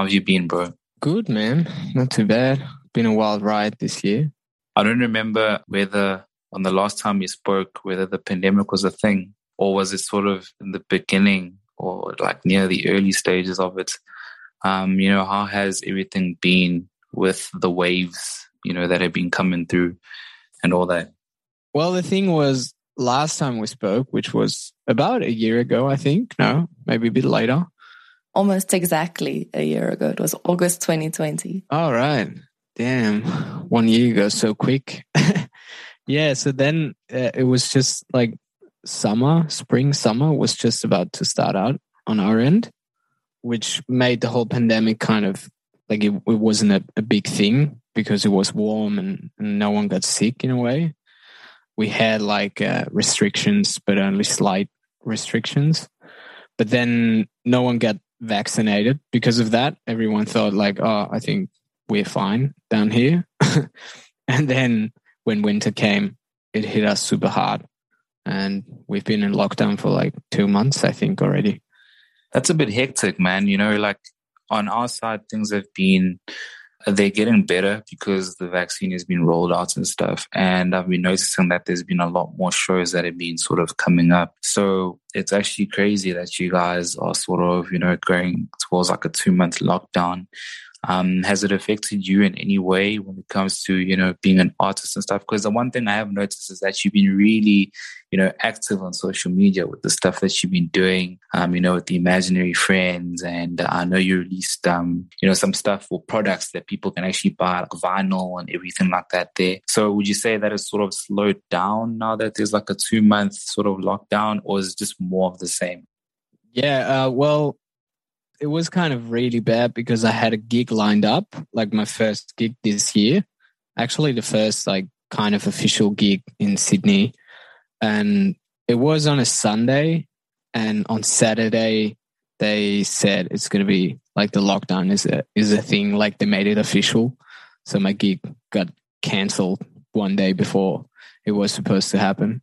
have you been, bro? Good, man. Not too bad. Been a wild ride this year. I don't remember whether on the last time we spoke, whether the pandemic was a thing or was it sort of in the beginning or like near the early stages of it. How has everything been with the waves, that have been coming through and all that? Well, the thing was, last time we spoke, which was about a year ago, I think. No, maybe a bit later. Almost exactly a year ago. It was August 2020. All right. Damn. 1 year goes so quick. Yeah. So then it was just like spring, summer was just about to start out on our end, which made the whole pandemic kind of like it wasn't a big thing because it was warm and no one got sick in a way. We had like restrictions, but only slight restrictions. But then no one got vaccinated because of that. Everyone thought like, oh, I think we're fine down here. And then when winter came, it hit us super hard. And we've been in lockdown for like 2 months, I think, already. That's a bit hectic, man. Like on our side, they're getting better because the vaccine has been rolled out and stuff. And I've been noticing that there's been a lot more shows that have been sort of coming up. So it's actually crazy that you guys are sort of, going towards like a 2-month lockdown. Has it affected you in any way when it comes to, being an artist and stuff? Because the one thing I have noticed is that you've been really, active on social media with the stuff that you've been doing, with the imaginary friends. And I know you released, some stuff for products that people can actually buy, like vinyl and everything like that there. So would you say that it's sort of slowed down now that there's like a 2-month sort of lockdown, or is it just more of the same? Yeah, well, it was kind of really bad because I had a gig lined up, like my first gig this year. Actually, the first like kind of official gig in Sydney. And it was on a Sunday. And on Saturday, they said it's going to be like the lockdown is a thing. Like they made it official. So my gig got cancelled 1 day before it was supposed to happen.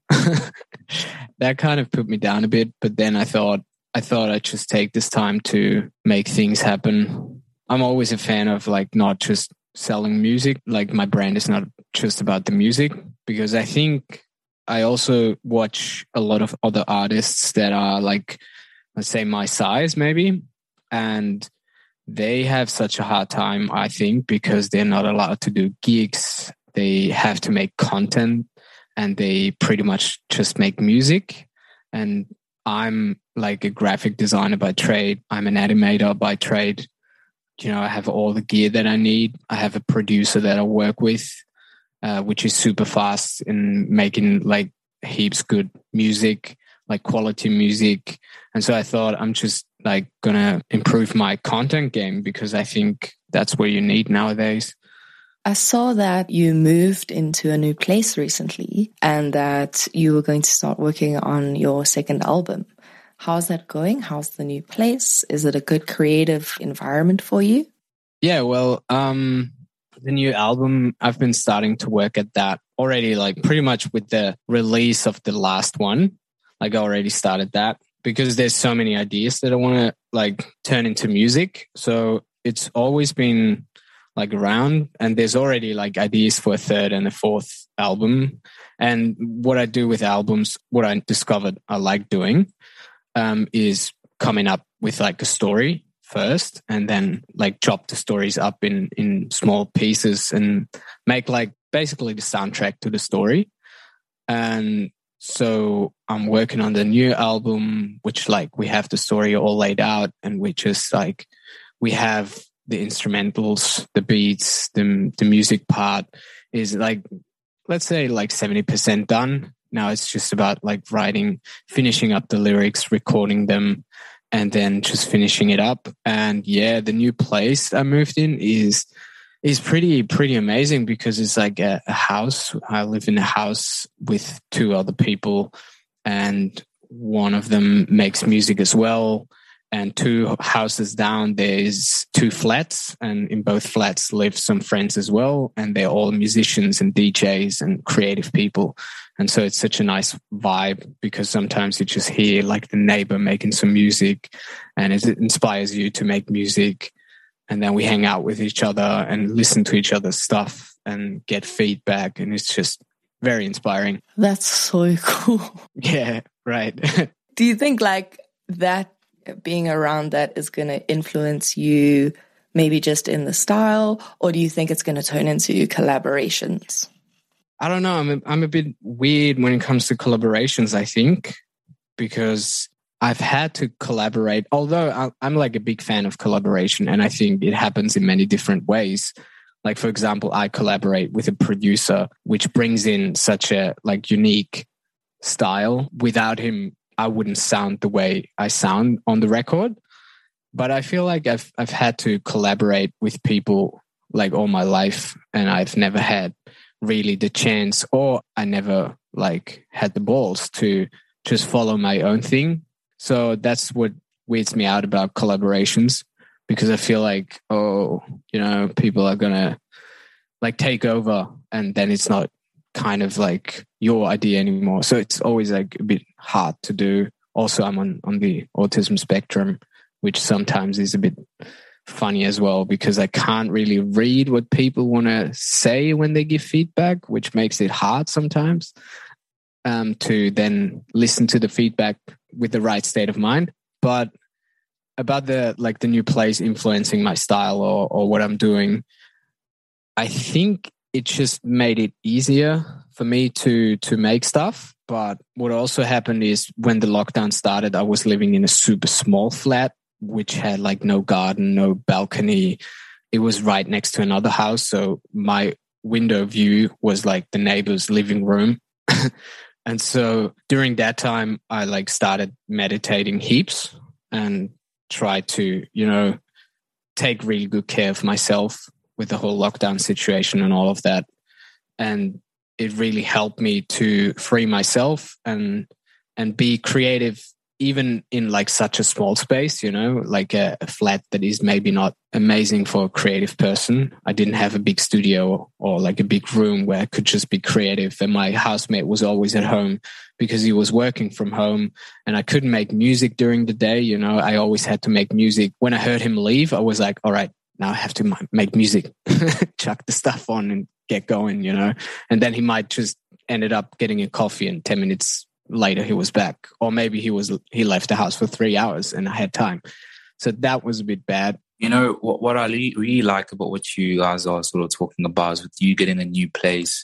That kind of put me down a bit. But then I thought I'd just take this time to make things happen. I'm always a fan of like not just selling music. Like my brand is not just about the music, because I think I also watch a lot of other artists that are like, let's say my size maybe. And they have such a hard time, I think, because they're not allowed to do gigs. They have to make content and they pretty much just make music. And I'm like a graphic designer by trade. I'm an animator by trade. I have all the gear that I need. I have a producer that I work with, which is super fast in making like heaps good music, like quality music. And so I thought I'm just like going to improve my content game because I think that's what you need nowadays. I saw that you moved into a new place recently and that you were going to start working on your second album. How's that going? How's the new place? Is it a good creative environment for you? Yeah, well, the new album, I've been starting to work at that already, like pretty much with the release of the last one. Like I already started that because there's so many ideas that I want to like turn into music. So it's always been like around, and there's already like ideas for a third and a fourth album. And what I do with albums, what I discovered I like doing, is coming up with like a story first and then like chop the stories up in small pieces and make like basically the soundtrack to the story. And so I'm working on the new album, which like we have the story all laid out and we just like, we have the instrumentals, the beats, the music part is like, let's say like 70% done. Now it's just about like finishing up the lyrics, recording them, and then just finishing it up. And yeah, the new place I moved in is pretty amazing because it's like a house. I live in a house with 2 other people and one of them makes music as well. And 2 houses down, there's 2 flats, and in both flats live some friends as well. And they're all musicians and DJs and creative people. And so it's such a nice vibe because sometimes you just hear like the neighbor making some music and it inspires you to make music. and then we hang out with each other and listen to each other's stuff and get feedback. And it's just very inspiring. That's so cool. Yeah, right. Do you think like that being around that is going to influence you maybe just in the style, or do you think it's going to turn into collaborations? I don't know. I'm a bit weird when it comes to collaborations, I think, because I've had to collaborate, although I'm like a big fan of collaboration, and I think it happens in many different ways. Like, for example, I collaborate with a producer, which brings in such a like unique style. Without him, I wouldn't sound the way I sound on the record. But I feel like I've had to collaborate with people like all my life, and I've never had really the chance, or I never like had the balls to just follow my own thing. So that's what weirds me out about collaborations, because I feel like, people are gonna like take over, and then it's not kind of like your idea anymore. So it's always like a bit hard to do. Also, I'm on the autism spectrum, which sometimes is a bit funny as well, because I can't really read what people want to say when they give feedback, which makes it hard sometimes to then listen to the feedback with the right state of mind. But about the new plays influencing my style or what I'm doing, I think it just made it easier for me to make stuff. But what also happened is when the lockdown started, I was living in a super small flat, which had like no garden, no balcony. It was right next to another house. So my window view was like the neighbor's living room. And so during that time, I like started meditating heaps and tried to, take really good care of myself with the whole lockdown situation and all of that. And it really helped me to free myself and be creative, even in like such a small space, like a flat that is maybe not amazing for a creative person. I didn't have a big studio or like a big room where I could just be creative. And my housemate was always at home because he was working from home, and I couldn't make music during the day. I always had to make music. When I heard him leave, I was like, all right, now I have to make music, chuck the stuff on and get going, and then he might just ended up getting a coffee, and 10 minutes later he was back, or maybe he left the house for 3 hours and I had time. So that was a bit bad. What I really like about what you guys are sort of talking about is with you getting a new place,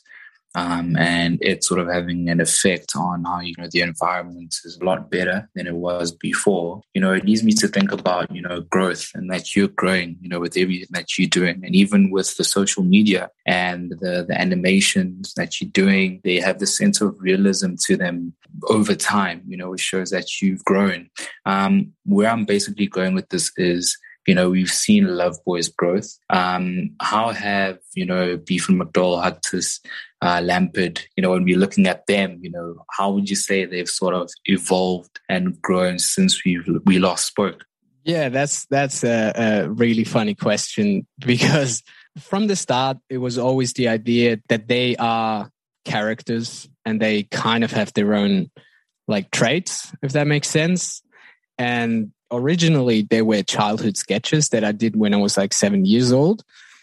and it sort of having an effect on how the environment is a lot better than it was before. It leads me to think about growth, and that you're growing with everything that you're doing, and even with the social media and the animations that you're doing, they have this sense of realism to them over time. It shows that you've grown. Where I'm basically going with this is, we've seen Love Boy's growth. How have, Beef and McDowell, Huctus, Lampard, when we're looking at them, how would you say they've sort of evolved and grown since we last spoke? Yeah, that's a really funny question, because from the start, it was always the idea that they are characters and they kind of have their own like traits, if that makes sense. And originally they were childhood sketches that I did when I was like 7 years old.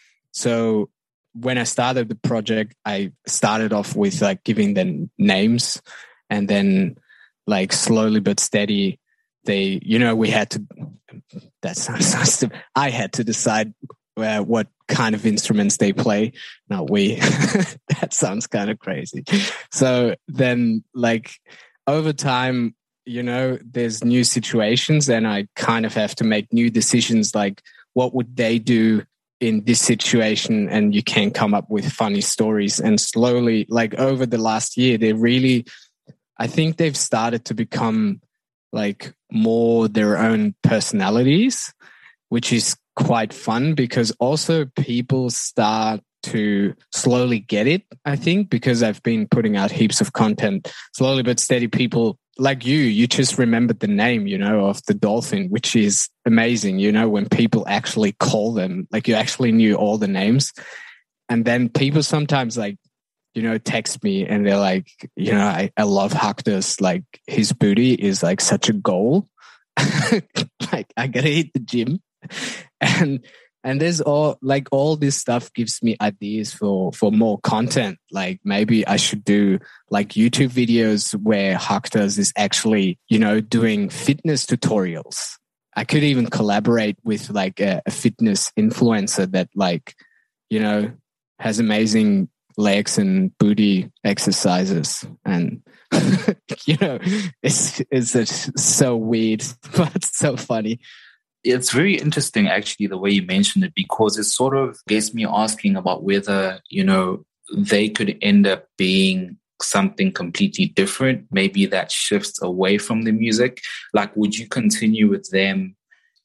So when I started the project, I started off with like giving them names, and then like slowly but steady, they, we had to, that sounds so stupid. I had to decide what kind of instruments they play. Not we. That sounds kind of crazy. So then like over time, there's new situations, and I kind of have to make new decisions, like what would they do in this situation, and you can come up with funny stories. And slowly, like over the last year, I think they've started to become like more their own personalities, which is quite fun, because also people start to slowly get it, I think, because I've been putting out heaps of content. Slowly but steady, people like you just remembered the name, of the dolphin, which is amazing, when people actually call them, like you actually knew all the names. And then people sometimes like, text me and they're like, I love Huctus, like his booty is like such a goal. Like I gotta hit the gym. And And there's all this stuff gives me ideas for more content. Like maybe I should do like YouTube videos where Haktas is actually, doing fitness tutorials. I could even collaborate with like a fitness influencer that has amazing legs and booty exercises. And, it's so weird, but so funny. It's very interesting, actually, the way you mentioned it, because it sort of gets me asking about whether, they could end up being something completely different. Maybe that shifts away from the music. Like, would you continue with them,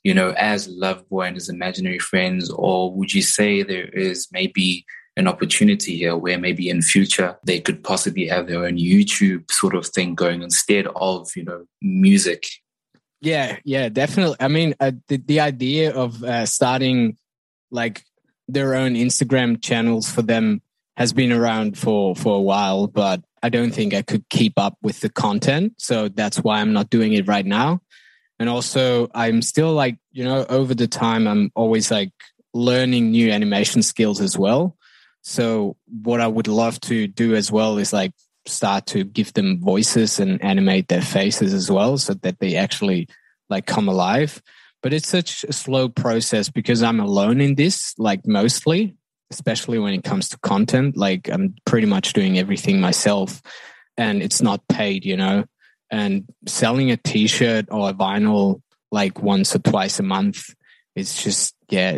as Loveboy and his imaginary friends? Or would you say there is maybe an opportunity here where maybe in future they could possibly have their own YouTube sort of thing going instead of, music? Yeah, definitely. I mean, the idea of starting like their own Instagram channels for them has been around for a while, but I don't think I could keep up with the content. So that's why I'm not doing it right now. And also I'm still like, over the time, I'm always like learning new animation skills as well. So what I would love to do as well is like start to give them voices and animate their faces as well, so that they actually like come alive. But it's such a slow process because I'm alone in this, like mostly, especially when it comes to content. Like I'm pretty much doing everything myself and it's not paid, and selling a t-shirt or a vinyl like once or twice a month, it's just,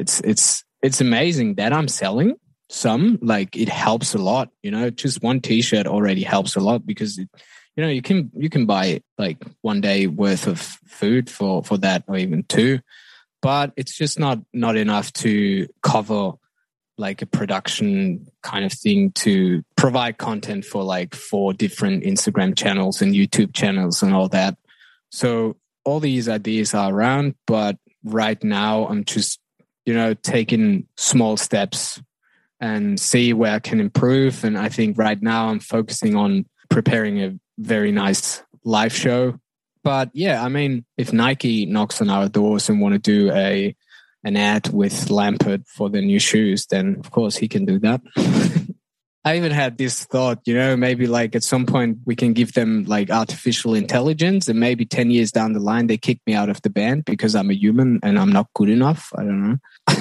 it's amazing that I'm selling some, like it helps a lot, just one t-shirt already helps a lot because you can buy like one day worth of food for that, or even two, but it's just not enough to cover like a production kind of thing to provide content for like 4 different Instagram channels and YouTube channels and all that. So all these ideas are around, but right now I'm just, taking small steps and see where I can improve. And I think right now I'm focusing on preparing a very nice live show. But yeah, I mean, if Nike knocks on our doors and want to do an ad with Lampard for the new shoes, then of course he can do that. I even had this thought, maybe like at some point we can give them like artificial intelligence and maybe 10 years down the line, they kick me out of the band because I'm a human and I'm not good enough. I don't know.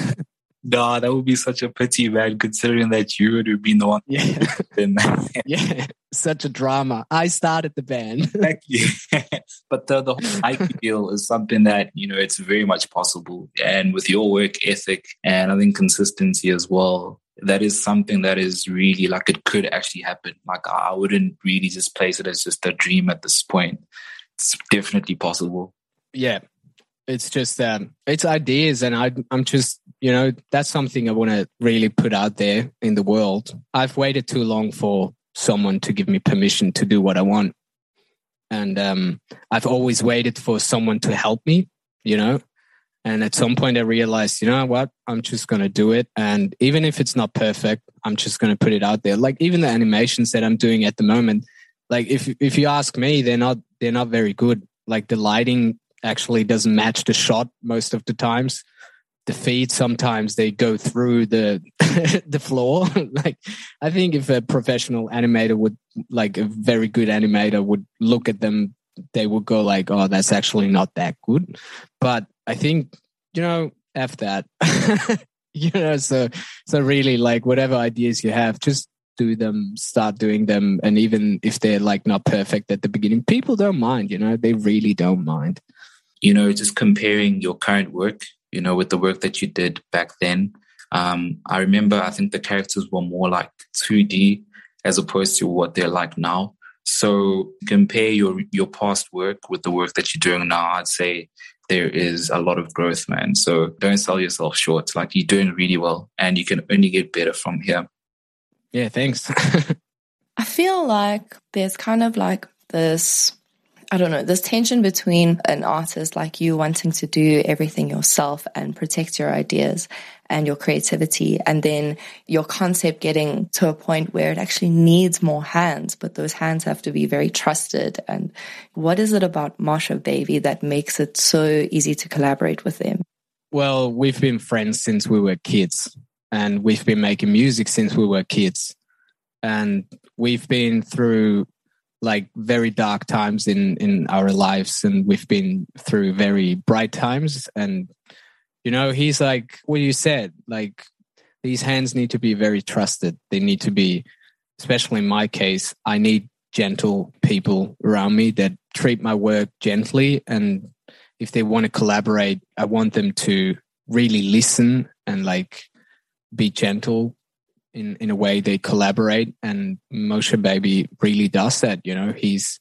No, that would be such a pity, man, considering that you would have been the one. Yeah. Yeah, such a drama. I started the band. Exactly. But the whole Nike deal is something that, it's very much possible. And with your work ethic and I think consistency as well, that is something that is really like it could actually happen. Like I wouldn't really just place it as just a dream at this point. It's definitely possible. Yeah. It's just it's ideas, and I'm just, that's something I want to really put out there in the world. I've waited too long for someone to give me permission to do what I want. And I've always waited for someone to help me, and at some point I realized, what, I'm just going to do it. And even if it's not perfect, I'm just going to put it out there. Like even the animations that I'm doing at the moment, like if you ask me, they're not very good. Like the lighting actually doesn't match the shot most of the times. The feet, sometimes they go through the the floor. Like I think if a professional animator would, like a very good animator would look at them, they would go like, oh, that's actually not that good. But I think, F that. So really, like whatever ideas you have, just do them, start doing them. And even if they're like not perfect at the beginning, people don't mind, they really don't mind. Just comparing your current work, with the work that you did back then. I remember, I think the characters were more like 2D as opposed to what they're like now. So compare your past work with the work that you're doing now. I'd say there is a lot of growth, man. So don't sell yourself short. Like you're doing really well and you can only get better from here. Yeah, thanks. I feel like there's kind of like this, I don't know, this tension between an artist like you wanting to do everything yourself and protect your ideas and your creativity, and then your concept getting to a point where it actually needs more hands, but those hands have to be very trusted. And what is it about Masha Baby that makes it so easy to collaborate with them? Well, we've been friends since we were kids, and we've been making music since we were kids, and we've been through like very dark times in our lives, and we've been through very bright times. And he's like what you said, like these hands need to be very trusted. They need to be, especially in my case, I need gentle people around me that treat my work gently. And if they want to collaborate, I want them to really listen and like be gentle in a way they collaborate. And Moshe Baby really does that. He's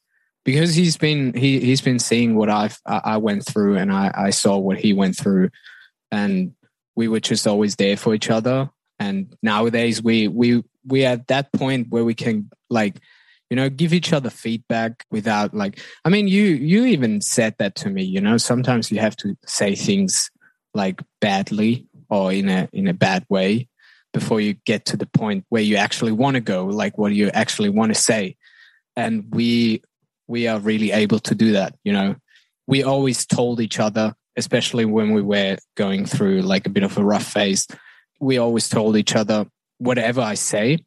been seeing what I went through, and I saw what he went through, and we were just always there for each other. And nowadays we are at that point where we can like, give each other feedback without like, I mean, you even said that to me, sometimes you have to say things like badly or in a bad way before you get to the point where you actually want to go, like what you actually want to say. And we are really able to do that. We always told each other, especially when we were going through like a bit of a rough phase, we always told each other, whatever I say,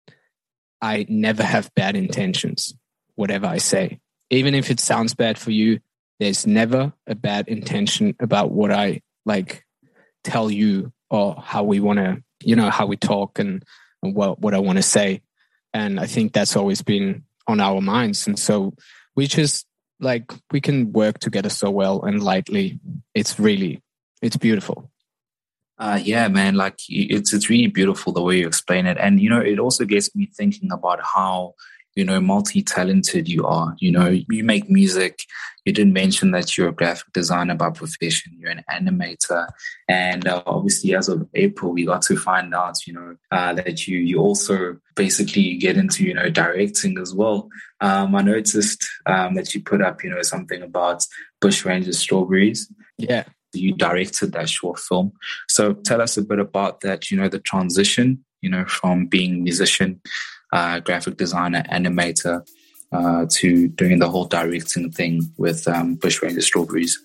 I never have bad intentions. Whatever I say, even if it sounds bad for you, there's never a bad intention about what I like tell you or how we want to, how we talk and what I want to say. And I think that's always been on our minds. And so we just like, we can work together so well and lightly. It's beautiful. Yeah, man, like it's really beautiful the way you explain it. And, it also gets me thinking about how, multi-talented you are. You make music. You didn't mention that you're a graphic designer by profession. You're an animator. And obviously, as of April, we got to find out, that you also basically get into, directing as well. I noticed that you put up, something about Bushranger Strawberries. Yeah. You directed that short film. So tell us a bit about that, the transition, from being musician, graphic designer, animator, to doing the whole directing thing with Bushranger Strawberries.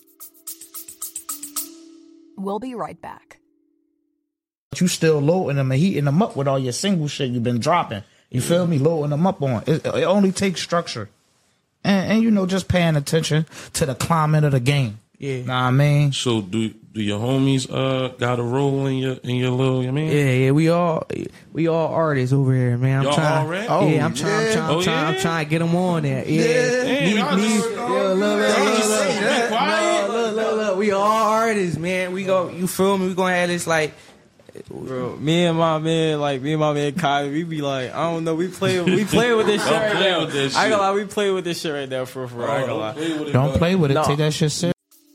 We'll be right back. You still loading them and heating them up with all your single shit you've been dropping. You feel me? Loading them up on. It only takes structure. And just paying attention to the climate of the game. Yeah, know what I mean. So do your homies got a role in your little? I mean, yeah, we all artists over here, man. I'm trying to get them on there. Yeah, look, we all artists, man. You feel me? We gonna have this like. Bro, me and my man Kylie, we be like, I don't know, we play with this shit right now. I ain't gonna lie, we play with this shit right now for I ain't gonna lie. Don't play with it. No. Take that shit serious.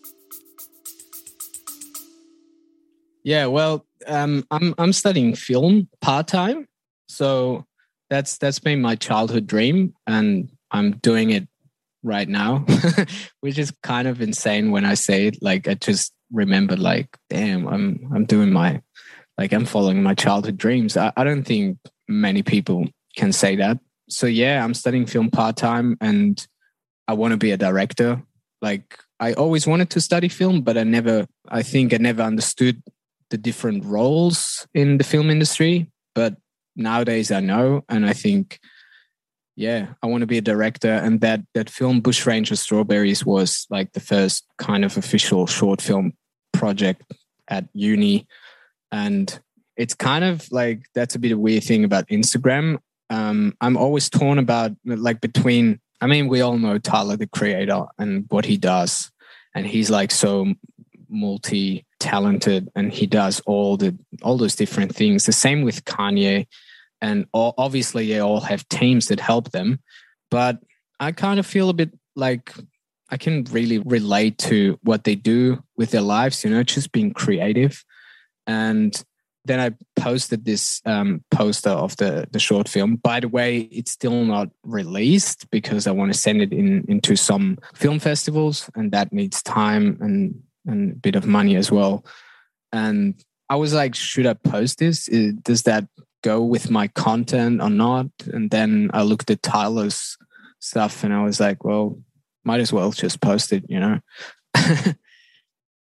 Yeah, well, I'm studying film part-time, so that's been my childhood dream, and I'm doing it right now, which is kind of insane when I say it. Like, I just remember, like, damn, I'm doing I'm following my childhood dreams. I don't think many people can say that. So yeah, I'm studying film part-time, and I want to be a director. Like, I always wanted to study film, but I never understood the different roles in the film industry. But nowadays I know, and I think, yeah, I want to be a director. And that film Bushranger Strawberries was like the first kind of official short film project at uni. And it's kind of like, that's a bit of a weird thing about Instagram. I'm always torn about like between, I mean, we all know Tyler, the creator, and what he does. And he's like so multi-talented, and he does all those different things. The same with Kanye, and obviously they all have teams that help them. But I kind of feel a bit like I can really relate to what they do with their lives, just being creative. And then I posted this poster of the short film. By the way, it's still not released because I want to send it into some film festivals, and that needs time and a bit of money as well. And I was like, should I post this? Does that go with my content or not? And then I looked at Tyler's stuff and I was like, well, might as well just post it,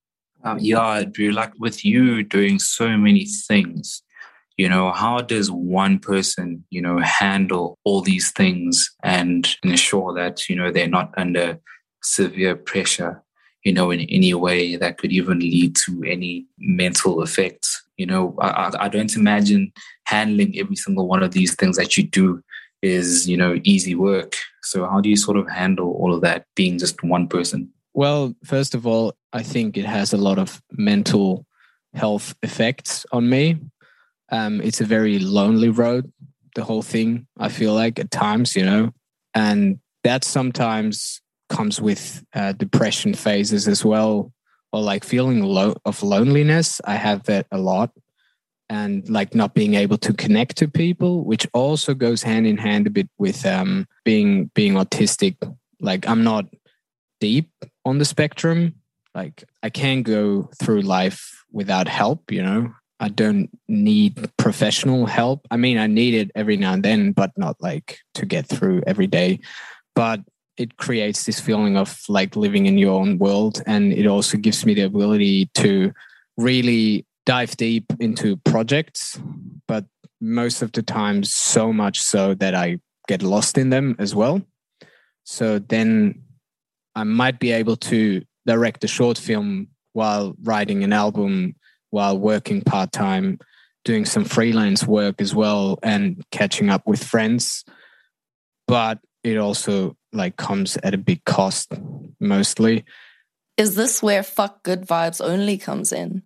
Yeah, Drew, like with you doing so many things, how does one person, handle all these things and ensure that, they're not under severe pressure, in any way that could even lead to any mental effects? I don't imagine handling every single one of these things that you do is, easy work. So how do you sort of handle all of that being just one person? Well, first of all, I think it has a lot of mental health effects on me. It's a very lonely road, the whole thing, I feel like at times, and that sometimes comes with depression phases as well, or like feeling of loneliness. I have that a lot, and like not being able to connect to people, which also goes hand in hand a bit with being autistic. Like I'm not deep on the spectrum. Like I can go through life without help, I don't need professional help. I mean, I need it every now and then, but not like to get through every day. But it creates this feeling of like living in your own world. And it also gives me the ability to really dive deep into projects, but most of the time so much so that I get lost in them as well. So then I might be able to direct a short film while writing an album, while working part-time, doing some freelance work as well, and catching up with friends. But it also like comes at a big cost, mostly. Is this where Fuck Good Vibes Only comes in?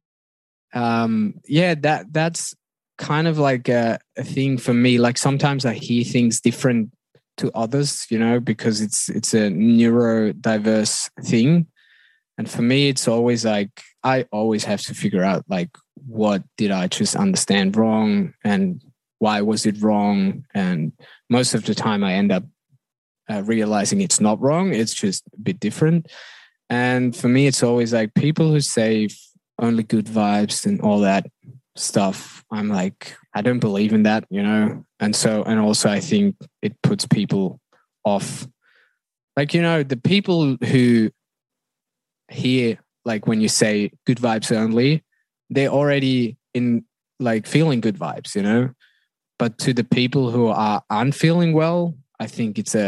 Yeah, that's kind of like a thing for me. Like sometimes I hear things different to others, because it's a neurodiverse thing. And for me, it's always like, I always have to figure out like, what did I just understand wrong and why was it wrong? And most of the time I end up realizing it's not wrong. It's just a bit different. And for me, it's always like people who say only good vibes and all that stuff. I'm like, I don't believe in that, and also I think it puts people off. Like, the people who hear like when you say good vibes only, they're already in like feeling good vibes, but to the people who aren't feeling well, I think it's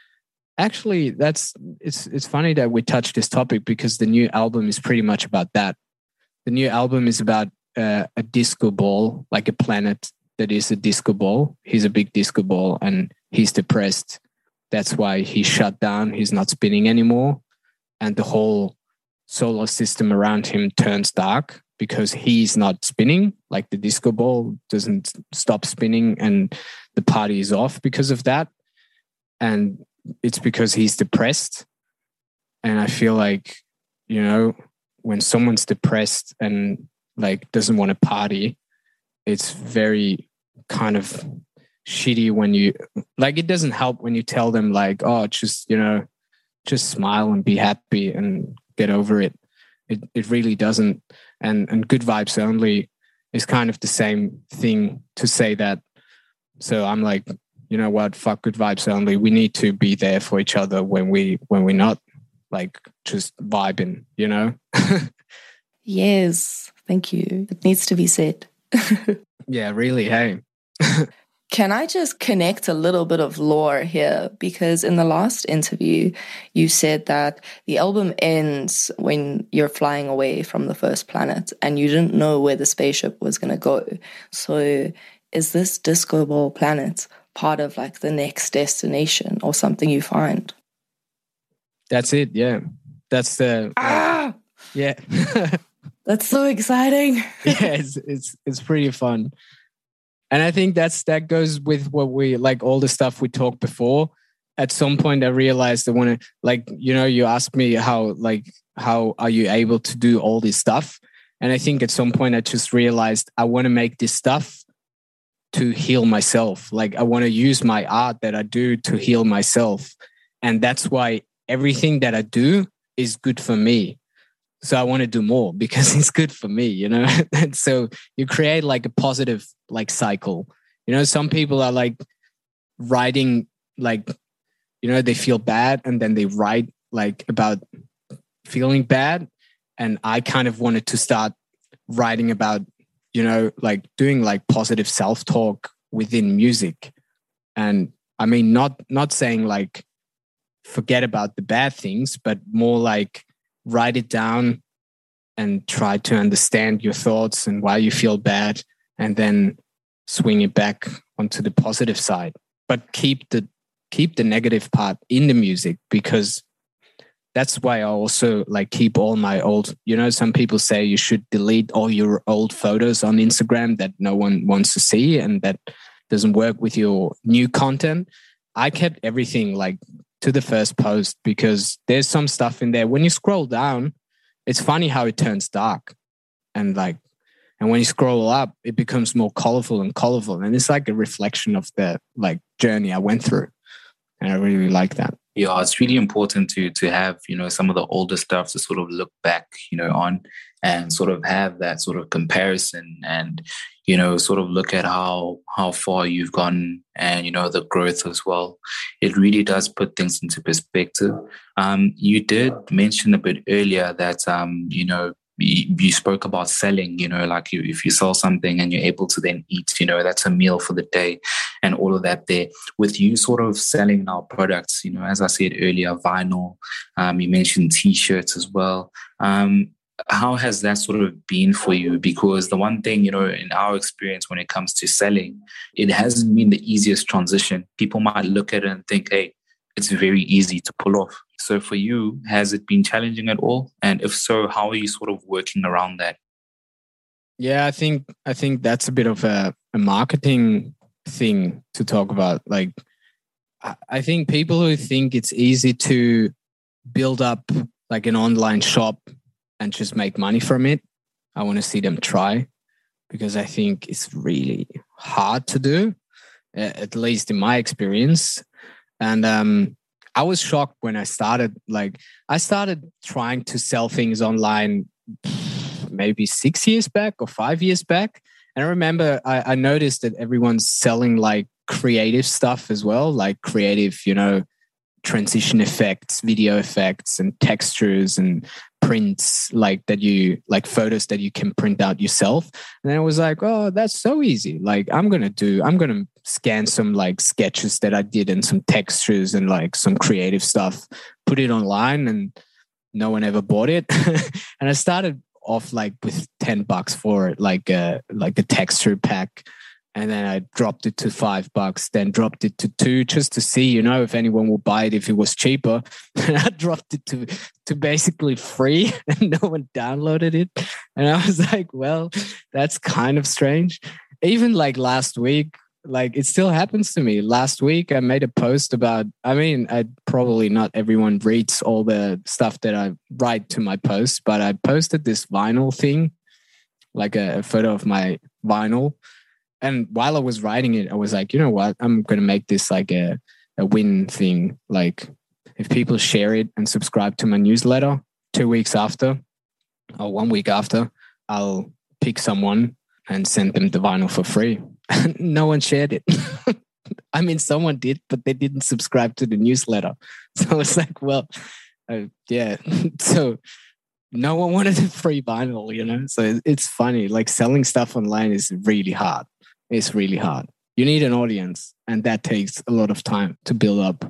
funny that we touched this topic because the new album is pretty much about that. The new album is about a disco ball, like a planet that is a disco ball. He's a big disco ball and he's depressed. That's why he's shut down. He's not spinning anymore. And the whole solar system around him turns dark because he's not spinning. Like the disco ball doesn't stop spinning and the party is off because of that. And it's because he's depressed. And I feel like, when someone's depressed and like doesn't want to party, it's very kind of shitty when you like, it doesn't help when you tell them like, oh, just smile and be happy and get over it. It really doesn't. And good vibes only is kind of the same thing to say that. So I'm like, you know what, fuck good vibes only. We need to be there for each other when we're not like just vibing, Yes, thank you. It needs to be said. Yeah, really, hey. Can I just connect a little bit of lore here? Because in the last interview, you said that the album ends when you're flying away from the first planet and you didn't know where the spaceship was going to go. So is this disco ball planet part of like the next destination or something you find? That's it, yeah. That's the... yeah. That's so exciting. Yeah, it's pretty fun. And I think that goes with what we like, all the stuff we talked before. At some point I realized I want to like, you asked me how are you able to do all this stuff? And I think at some point I just realized I want to make this stuff to heal myself. Like I want to use my art that I do to heal myself. And that's why everything that I do is good for me. So I want to do more because it's good for me, And so you create like a positive like cycle. Some people are like writing like, they feel bad and then they write like about feeling bad. And I kind of wanted to start writing about, like doing like positive self-talk within music. And I mean, not saying like forget about the bad things, but more like write it down and try to understand your thoughts and why you feel bad, and then swing it back onto the positive side. But keep the negative part in the music, because that's why I also like keep all my old, some people say you should delete all your old photos on Instagram that no one wants to see and that doesn't work with your new content. I kept everything like to the first post, because there's some stuff in there. When you scroll down, it's funny how it turns dark, and when you scroll up, it becomes more colorful. And it's like a reflection of the like journey I went through. And I really like that. Yeah, it's really important to have, some of the older stuff to sort of look back, on, and sort of have that sort of comparison, and, sort of look at how far you've gone, and, the growth as well. It really does put things into perspective. You did mention a bit earlier that, you spoke about selling, like if you sell something and you're able to then eat, that's a meal for the day and all of that there. With you sort of selling our products, as I said earlier, vinyl, you mentioned T-shirts as well. How has that sort of been for you? Because the one thing, in our experience when it comes to selling, it hasn't been the easiest transition. People might look at it and think, hey, it's very easy to pull off. So for you, has it been challenging at all? And if so, how are you sort of working around that? Yeah, I think that's a bit of a marketing thing to talk about. Like, I think people who think it's easy to build up like an online shop and just make money from it, I want to see them try, because I think it's really hard to do, at least in my experience. And I was shocked when I started. Like, I started trying to sell things online maybe 6 years back or 5 years back. And I remember I noticed that everyone's selling like creative stuff as well, like creative, transition effects, video effects, and textures and prints, like photos that you can print out yourself. And I was like, oh, that's so easy. Like, I'm going to scan some like sketches that I did and some textures and like some creative stuff, put it online, and no one ever bought it. And I started off like with $10 for it, like a texture pack. And then I dropped it to $5, then dropped it to $2 just to see, if anyone will buy it if it was cheaper. And I dropped it to basically free, and no one downloaded it. And I was like, well, that's kind of strange. Even like last week, like it still happens to me. Last week, I made a post about, probably not everyone reads all the stuff that I write to my posts, but I posted this vinyl thing, like a photo of my vinyl. And while I was writing it, I was like, you know what? I'm going to make this like a win thing. Like, if people share it and subscribe to my newsletter 2 weeks after or 1 week after, I'll pick someone and send them the vinyl for free. No one shared it. Someone did, but they didn't subscribe to the newsletter. So I was like, well, yeah. So no one wanted a free vinyl, So it's funny. Like, selling stuff online is really hard. It's really hard. You need an audience, and that takes a lot of time to build up.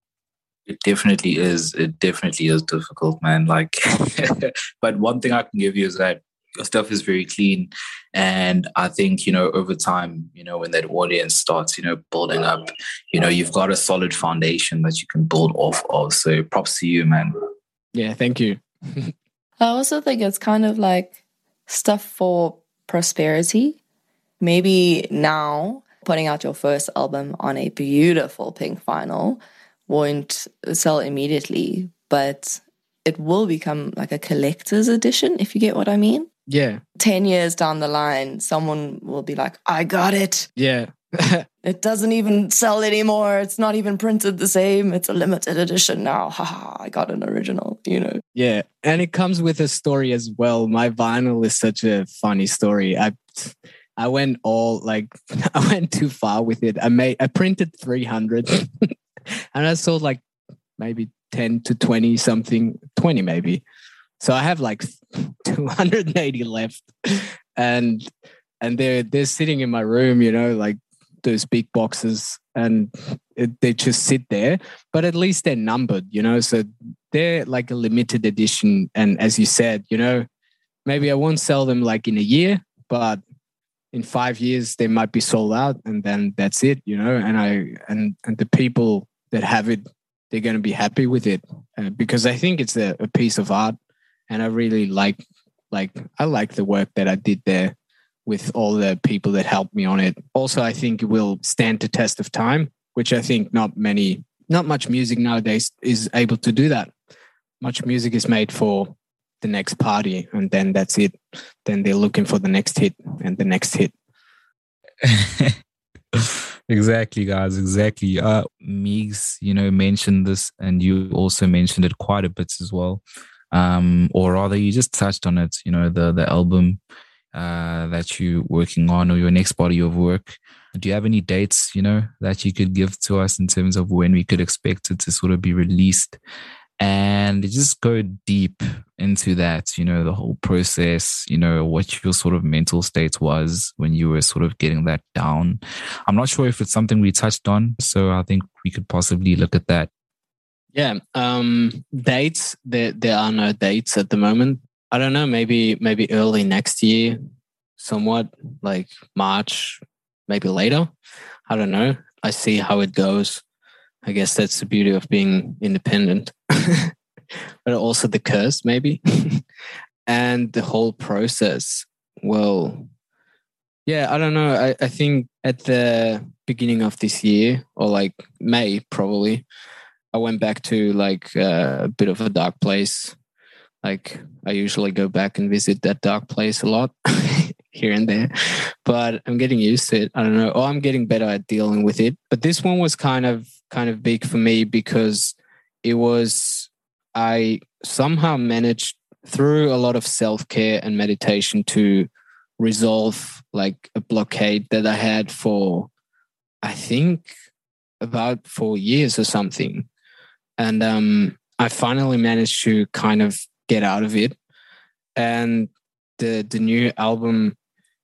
It definitely is. It definitely is difficult, man. Like, but one thing I can give you is that your stuff is very clean. And I think, over time, when that audience starts, building up, you've got a solid foundation that you can build off of. So props to you, man. Yeah, thank you. I also think it's kind of like stuff for prosperity. Maybe now putting out your first album on a beautiful pink vinyl won't sell immediately, but it will become like a collector's edition, if you get what I mean. Yeah. 10 years down the line, someone will be like, I got it. Yeah. It doesn't even sell anymore. It's not even printed the same. It's a limited edition now. Haha, I got an original, Yeah. And it comes with a story as well. My vinyl is such a funny story. I went I went too far with it. I printed 300 and I sold like maybe 10 to 20 something, 20 maybe. So I have like 280 left, and they're sitting in my room, you know, like those big boxes, and they just sit there. But at least they're numbered, you know, so they're like a limited edition. And as you said, you know, maybe I won't sell them like in a year, but in 5 years they might be sold out, and then that's it, you know. And the people that have it, they're going to be happy with it, because I think it's a piece of art, and I really like the work that I did there with all the people that helped me on it. Also, I think it will stand the test of time, which I think not much music nowadays is able to do that. Much music is made for the next party, and then that's it. Then they're looking for the next hit and the next hit. Exactly, guys. Exactly. Meegs, you know, mentioned this, and you also mentioned it quite a bit as well. Or rather, you just touched on it. You know, the album that you're working on, or your next body of work. Do you have any dates, you know, that you could give to us in terms of when we could expect it to sort of be released? And just go deep into that, you know, the whole process, you know, what your sort of mental state was when you were sort of getting that down. I'm not sure if it's something we touched on, so I think we could possibly look at that. Yeah. Dates, there are no dates at the moment. I don't know, maybe early next year, somewhat like March, maybe later. I don't know. I see how it goes. I guess that's the beauty of being independent, but also the curse, maybe. And the whole process. Well, yeah, I don't know. I think at the beginning of this year, or like May, probably, I went back to like a bit of a dark place. Like I usually go back and visit that dark place a lot here and there, but I'm getting used to it. I don't know. Or I'm getting better at dealing with it. But this one was kind of big for me because I somehow managed through a lot of self-care and meditation to resolve like a blockade that I had for, I think, about 4 years or something. And I finally managed to kind of get out of it. And the new album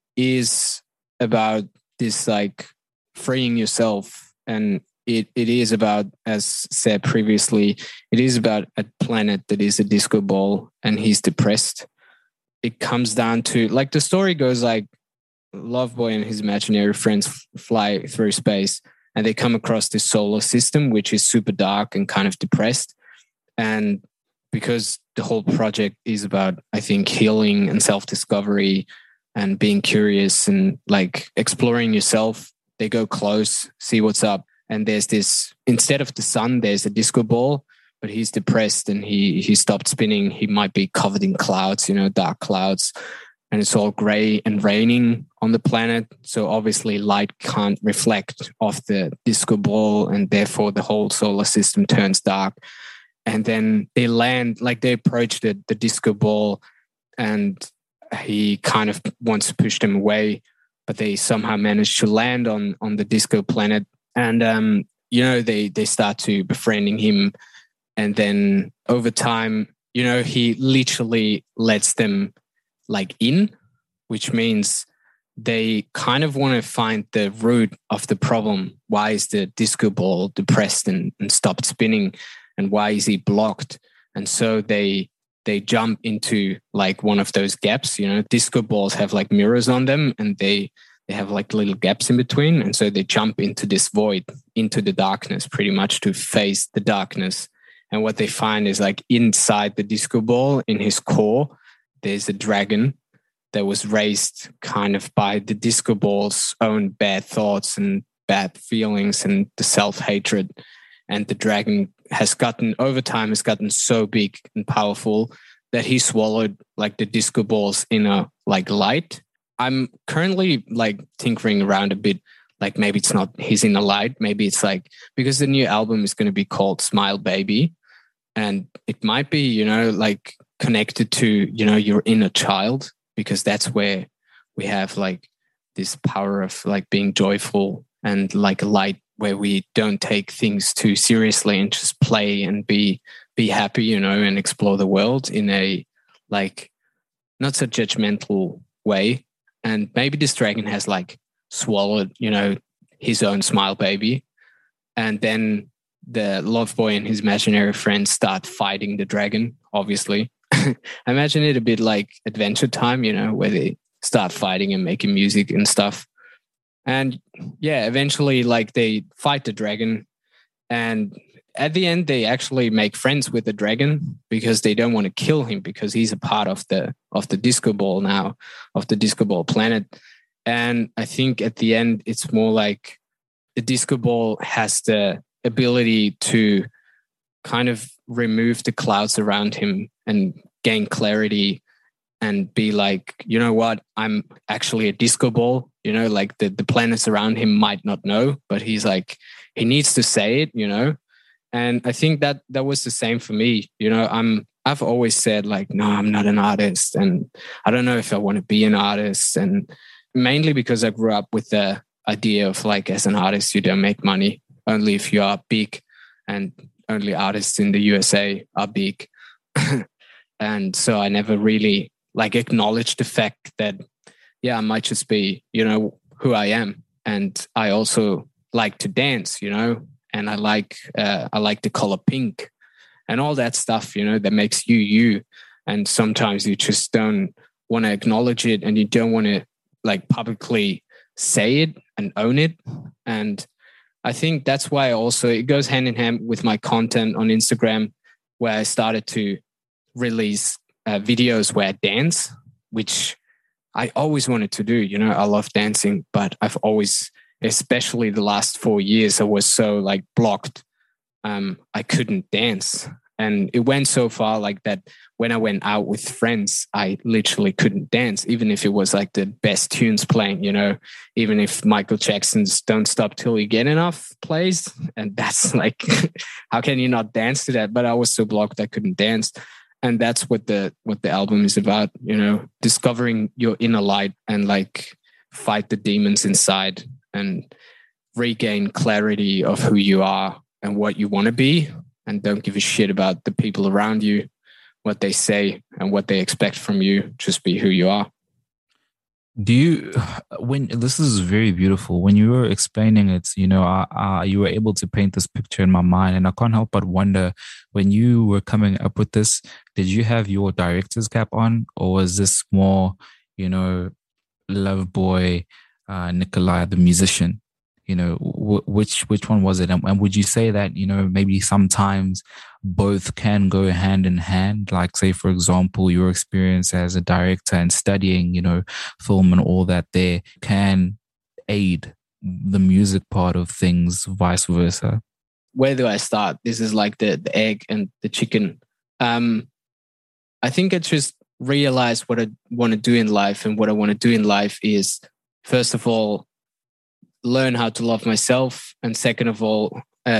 is about this like freeing yourself. And it is about, as said previously, it is about a planet that is a disco ball and he's depressed. It comes down to, like, the story goes like Loveboy and his imaginary friends fly through space and they come across this solar system, which is super dark and kind of depressed. And because the whole project is about, I think, healing and self-discovery and being curious and like exploring yourself, they go close, see what's up. And there's this, instead of the sun, there's a disco ball, but he's depressed and he stopped spinning. He might be covered in clouds, you know, dark clouds. And it's all gray and raining on the planet. So obviously light can't reflect off the disco ball, and therefore the whole solar system turns dark. And then they land, like they approach the disco ball, and he kind of wants to push them away, but they somehow manage to land on the disco planet. And, you know, they start to befriending him. And then over time, you know, he literally lets them like in, which means they kind of want to find the root of the problem. Why is the disco ball depressed and stopped spinning? And why is he blocked? And so they jump into like one of those gaps. You know, disco balls have like mirrors on them, and they have like little gaps in between. And so they jump into this void, into the darkness, pretty much to face the darkness. And what they find is like inside the disco ball, in his core, there's a dragon that was raised kind of by the disco ball's own bad thoughts and bad feelings and the self-hatred. And the dragon has gotten so big and powerful that he swallowed like the disco ball's inner like light. I'm currently like tinkering around a bit, like maybe it's not his inner light. Maybe it's like, because the new album is going to be called Smile Baby. And it might be, you know, like connected to, you know, your inner child, because that's where we have like this power of like being joyful and like a light where we don't take things too seriously and just play and be happy, you know, and explore the world in a like not so judgmental way. And maybe this dragon has like swallowed, you know, his own smile baby. And then the love boy and his imaginary friends start fighting the dragon, obviously. I imagine it a bit like Adventure Time, you know, where they start fighting and making music and stuff. And yeah, eventually like they fight the dragon, and at the end they actually make friends with the dragon because they don't want to kill him because he's a part of the disco ball now, of the disco ball planet. And I think at the end it's more like the disco ball has the ability to kind of remove the clouds around him and gain clarity and be like, you know what, I'm actually a disco ball, you know, like the planets around him might not know, but he's like, he needs to say it, you know. And I think that was the same for me, you know. I've always said like, no, I'm not an artist, and I don't know if I want to be an artist, and mainly because I grew up with the idea of like, as an artist you don't make money, only if you are big, and only artists in the USA are big. And so I never really like acknowledged the fact that, yeah, I might just be, you know, who I am. And I also like to dance, you know, and I like the color pink and all that stuff, you know, that makes you, you. And sometimes you just don't want to acknowledge it, and you don't want to like publicly say it and own it. And I think that's why also it goes hand in hand with my content on Instagram, where I started to release videos where I dance, which I always wanted to do. You know, I love dancing, but I've always, especially the last 4 years, I was so like blocked. I couldn't dance. And it went so far like that when I went out with friends, I literally couldn't dance, even if it was like the best tunes playing, you know, even if Michael Jackson's Don't Stop Till You Get Enough plays. And that's like, how can you not dance to that? But I was so blocked I couldn't dance. And that's what the album is about, you know, discovering your inner light and like fight the demons inside and regain clarity of who you are and what you want to be, and don't give a shit about the people around you, what they say and what they expect from you. Just be who you are. Do you, when this is very beautiful, when you were explaining it, you know, you were able to paint this picture in my mind, and I can't help but wonder, when you were coming up with this, did you have your director's cap on, or was this more, you know, Love Boy, Nikolai, the musician? You know, which one was it? And would you say that, you know, maybe sometimes both can go hand in hand? Like, say, for example, your experience as a director and studying, you know, film and all that there can aid the music part of things, vice versa. Where do I start? This is like the egg and the chicken. I think I just realized what I want to do in life. And what I want to do in life is, first of all, learn how to love myself, and second of all,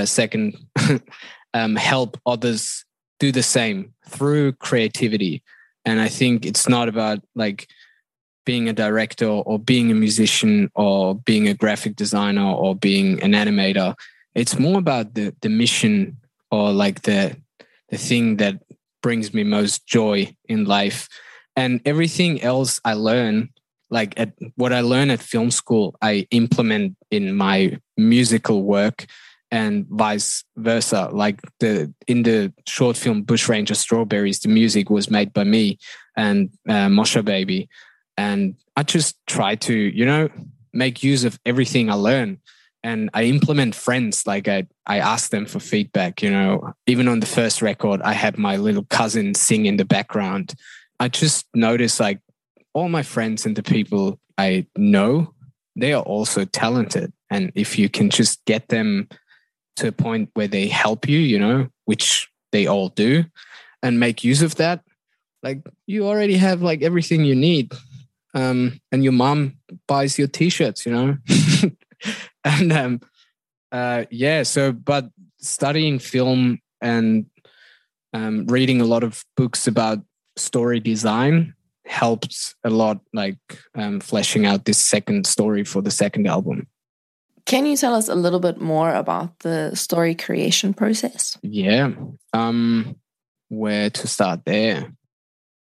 help others do the same through creativity. And I think it's not about like being a director or being a musician or being a graphic designer or being an animator. It's more about the mission, or like the thing that brings me most joy in life. And everything else I learn, like what I learn at film school, I implement in my musical work, and vice versa. Like in the short film Bushranger Strawberries, the music was made by me and Mosha Baby. And I just try to, you know, make use of everything I learn. And I implement friends. Like I ask them for feedback, you know. Even on the first record, I had my little cousin sing in the background. I just noticed like all my friends and the people I know, they are also talented. And if you can just get them to a point where they help you, you know, which they all do, and make use of that, like you already have like everything you need. And your mom buys your t-shirts, you know. And but studying film and reading a lot of books about story design helped a lot, like fleshing out this second story for the second album. Can you tell us a little bit more about the story creation process? Yeah. Where to start there?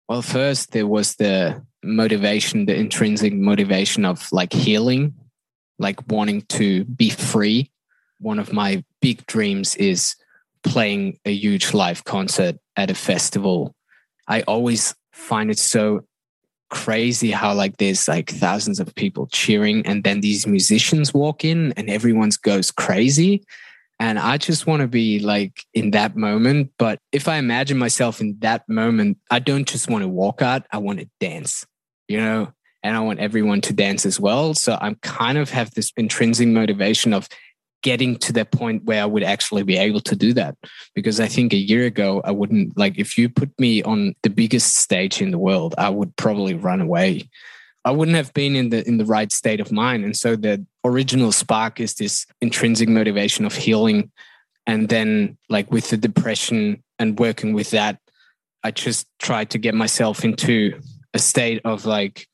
Well, first there was the motivation, the intrinsic motivation of like healing, like wanting to be free. One of my big dreams is playing a huge live concert at a festival. I always find it so crazy how like there's like thousands of people cheering and then these musicians walk in and everyone goes crazy. And I just want to be like in that moment. But if I imagine myself in that moment, I don't just want to walk out. I want to dance, you know, and I want everyone to dance as well. So I'm kind of have this intrinsic motivation of getting to that point where I would actually be able to do that. Because I think a year ago, I wouldn't, like, if you put me on the biggest stage in the world, I would probably run away. I wouldn't have been in the right state of mind. And so the original spark is this intrinsic motivation of healing. And then like with the depression and working with that, I just tried to get myself into a state of like,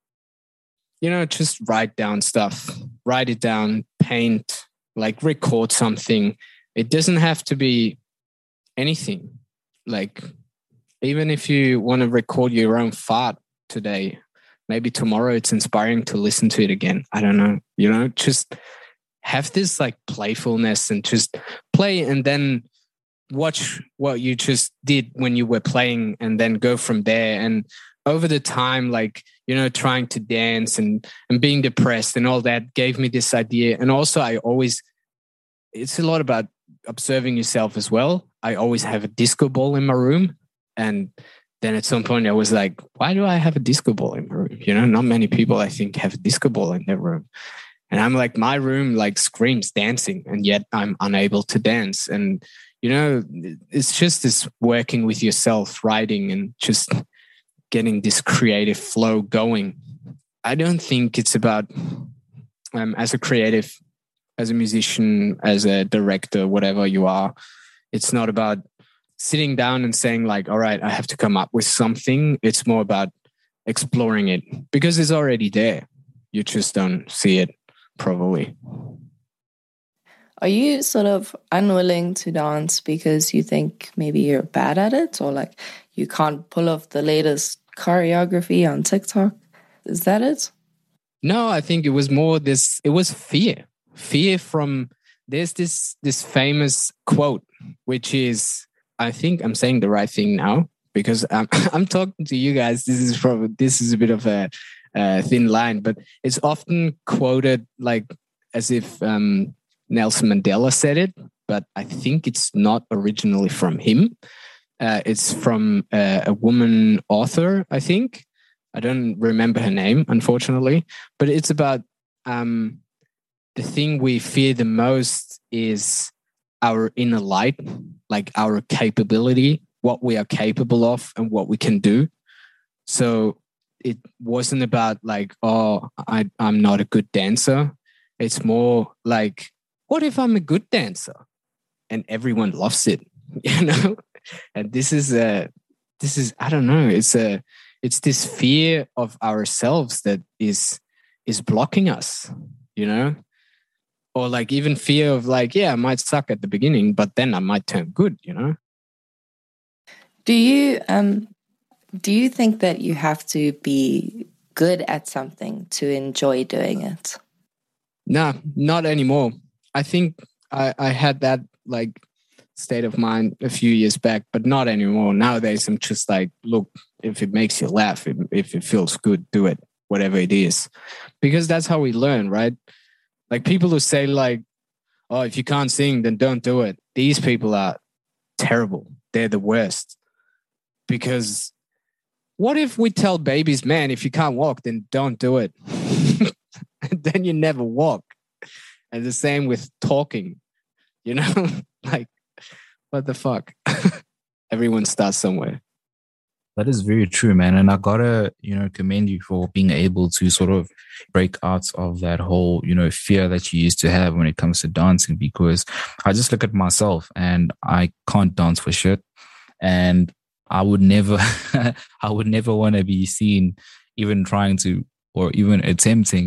you know, just write down stuff, write it down, paint, like record something. It doesn't have to be anything. Like even if you want to record your own fart today, maybe tomorrow it's inspiring to listen to it again. I don't know, you know, just have this like playfulness and just play and then watch what you just did when you were playing and then go from there. And over the time, like, you know, trying to dance and being depressed and all that gave me this idea. And also it's a lot about observing yourself as well. I always have a disco ball in my room. And then at some point I was like, why do I have a disco ball in my room? You know, not many people I think have a disco ball in their room. And I'm like, my room like screams dancing and yet I'm unable to dance. And, you know, it's just this working with yourself, writing and just getting this creative flow going. I don't think it's about, as a creative, as a musician, as a director, whatever you are, it's not about sitting down and saying like, all right, I have to come up with something. It's more about exploring it because it's already there. You just don't see it probably. Are you sort of unwilling to dance because you think maybe you're bad at it or like you can't pull off the latest choreography on TikTok? Is that it? No, I think it was more it was fear. Fear from, there's this famous quote, which is, I think I'm saying the right thing now because I'm talking to you guys. This is a bit of a thin line, but it's often quoted like as if Nelson Mandela said it, but I think it's not originally from him. It's from a woman author, I think. I don't remember her name, unfortunately, but it's about the thing we fear the most is our inner light, like our capability, what we are capable of and what we can do. So it wasn't about like, oh, I'm not a good dancer. It's more like, what if I'm a good dancer? And everyone loves it, you know? And this is I don't know, it's this fear of ourselves that is blocking us, you know? Or like even fear of like, yeah, I might suck at the beginning, but then I might turn good, you know? Do you think that you have to be good at something to enjoy doing it? No, not anymore. I think I had that like state of mind a few years back, but not anymore. Nowadays, I'm just like, look, if it makes you laugh, if it feels good, do it, whatever it is. Because that's how we learn, right? Like people who say like, oh, if you can't sing, then don't do it. These people are terrible. They're the worst. Because what if we tell babies, man, if you can't walk, then don't do it. Then you never walk. And the same with talking, you know, like, what the fuck? Everyone starts somewhere. That is very true, man. And I gotta, commend you for being able to sort of break out of that whole, fear that you used to have when it comes to dancing, because I just look at myself and I can't dance for shit. And I would never want to be seen even trying to, or even attempting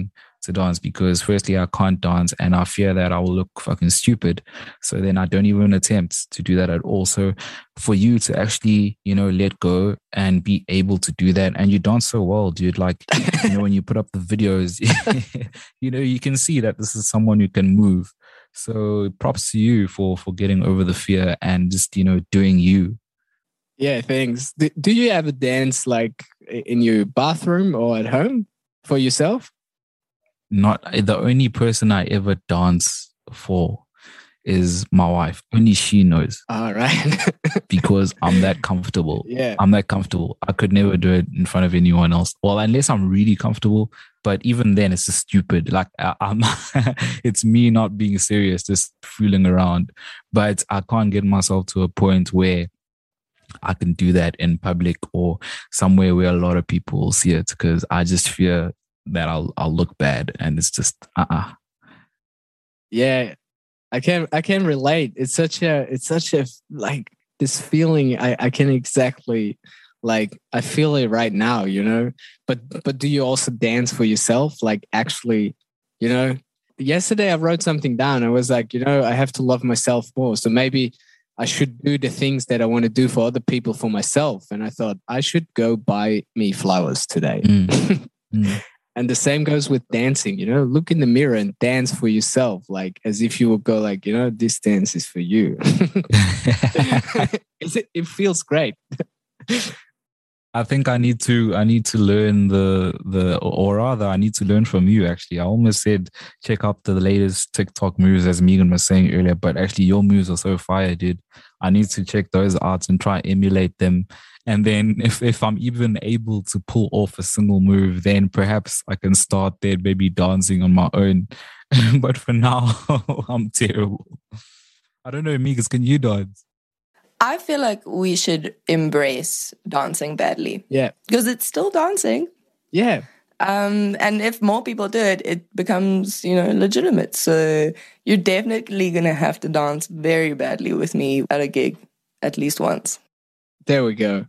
to dance because firstly, I can't dance and I fear that I will look fucking stupid. So then I don't even attempt to do that at all. So for you to actually, let go and be able to do that, and you dance so well, dude, like, when you put up the videos, you can see that this is someone who can move. So props to you for getting over the fear and just, doing you. Yeah, thanks. Do you ever dance like in your bathroom or at home for yourself? Not the only person I ever dance for is my wife. Only she knows. All right. Because I'm that comfortable. Yeah. I'm that comfortable. I could never do it in front of anyone else. Well, unless I'm really comfortable. But even then, it's just stupid. Like, it's me not being serious, just fooling around. But I can't get myself to a point where I can do that in public or somewhere where a lot of people will see it, because I just fear that I'll look bad, and it's just Yeah, I can relate. It's such a like this feeling. I can exactly, like, I feel it right now, But do you also dance for yourself? Like, actually, yesterday I wrote something down. I was like, I have to love myself more. So maybe I should do the things that I want to do for other people for myself. And I thought I should go buy me flowers today. And the same goes with dancing, look in the mirror and dance for yourself, like as if you would go like, this dance is for you. It feels great. I think I need to learn or rather I need to learn from you. Actually, I almost said check out the latest TikTok moves, as Megan was saying earlier, but actually your moves are so fire, dude. I need to check those out and try emulate them. And then if I'm even able to pull off a single move, then perhaps I can start there, maybe dancing on my own. But for now, I'm terrible. I don't know, Megan, can you dance? I feel like we should embrace dancing badly. Yeah. Because it's still dancing. Yeah. And if more people do it, it becomes, legitimate. So you're definitely going to have to dance very badly with me at a gig at least once. There we go.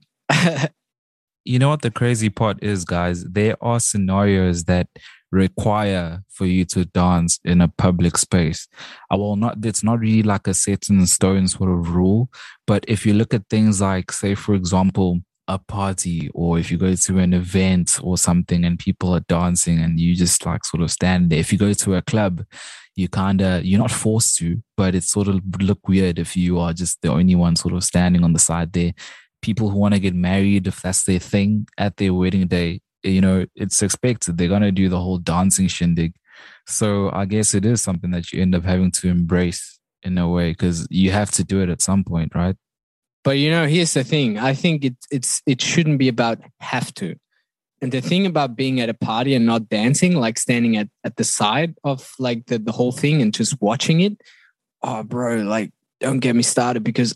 You know what the crazy part is, guys? There are scenarios that require for you to dance in a public space. It's not really like a set in stone sort of rule. But if you look at things like, say, for example, a party, or if you go to an event or something and people are dancing and you just like sort of stand there. If you go to a club, you're not forced to, but it sort of look weird if you are just the only one sort of standing on the side there. People who want to get married, if that's their thing at their wedding day, it's expected. They're going to do the whole dancing shindig. So I guess it is something that you end up having to embrace in a way, because you have to do it at some point, right? But here's the thing. I think it shouldn't be about have to. And the thing about being at a party and not dancing, like standing at the side of like the whole thing and just watching it, oh bro, like don't get me started, because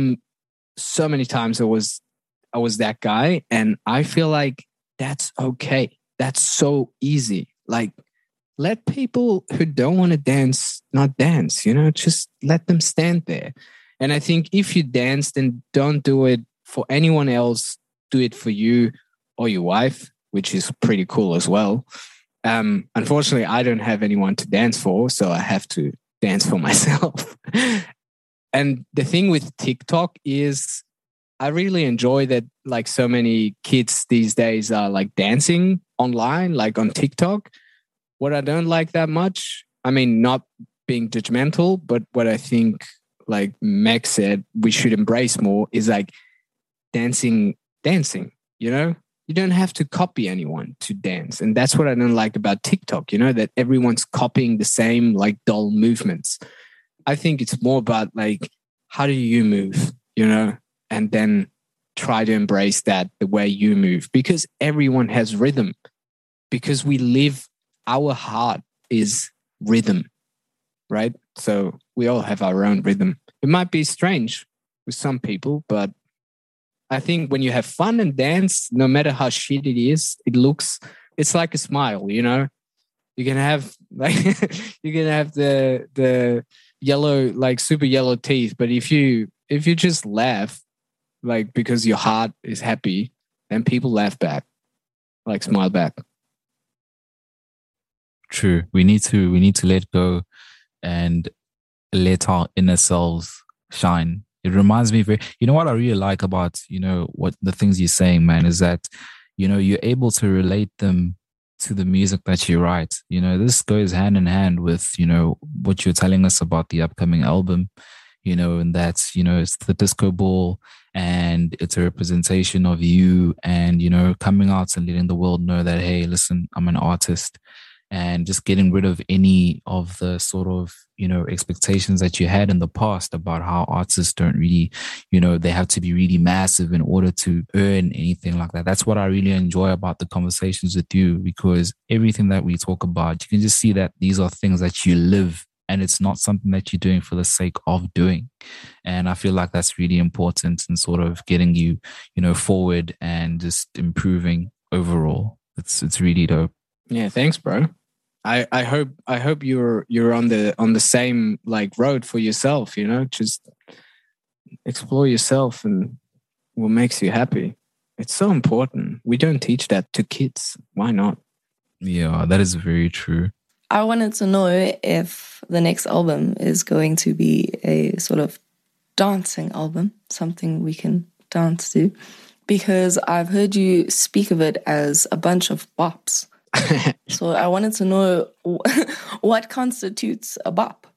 so many times I was that guy, and I feel like that's okay. That's so easy. Like, let people who don't want to dance not dance, just let them stand there. And I think if you dance, then don't do it for anyone else. Do it for you or your wife, which is pretty cool as well. Unfortunately, I don't have anyone to dance for, so I have to dance for myself. And the thing with TikTok is I really enjoy that, like, so many kids these days are like dancing online, like on TikTok. What I don't like that much, I mean, not being judgmental, but what I think, like Max said, we should embrace more is like dancing, You don't have to copy anyone to dance. And that's what I don't like about TikTok, that everyone's copying the same like dull movements. I think it's more about like, how do you move, and then try to embrace that the way you move, because everyone has rhythm, because our heart is rhythm, right? So we all have our own rhythm. It might be strange with some people, but I think when you have fun and dance, no matter how shit it is, it's like a smile, You can have like the yellow, like super yellow teeth, but if you just laugh, like because your heart is happy, then people laugh back, like smile back. True. We need to let go and let our inner selves shine. It reminds me very, you know what I really like about, what the things you're saying, man, is that, you're able to relate them to the music that you write. This goes hand in hand with, what you're telling us about the upcoming album, and that's, it's the disco ball and it's a representation of you and, coming out and letting the world know that, hey, listen, I'm an artist, and just getting rid of any of the sort of, expectations that you had in the past about how artists don't really, they have to be really massive in order to earn anything like that. That's what I really enjoy about the conversations with you, because everything that we talk about, you can just see that these are things that you live, and it's not something that you're doing for the sake of doing. And I feel like that's really important in sort of getting you, forward and just improving overall. It's really dope. Yeah, thanks, bro. I hope you're on the same like road for yourself, just explore yourself and what makes you happy. It's so important. We don't teach that to kids. Why not? Yeah, that is very true. I wanted to know if the next album is going to be a sort of dancing album, something we can dance to, because I've heard you speak of it as a bunch of bops. So I wanted to know what constitutes a bop.